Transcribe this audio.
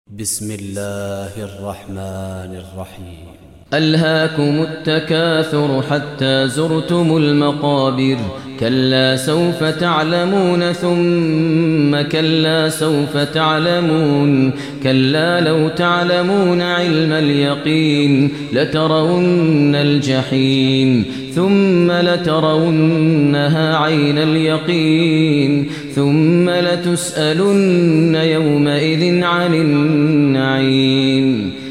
بسم الله الرحمن الرحيم. ألهاكم التكاثر حتى زرتم المقابر. كلا سوف تعلمون ثم كلا سوف تعلمون. كلا لو تعلمون علم اليقين لترون الجحيم ثم لترونها عين اليقين ثم لتسألن يومئذ عن النعيم.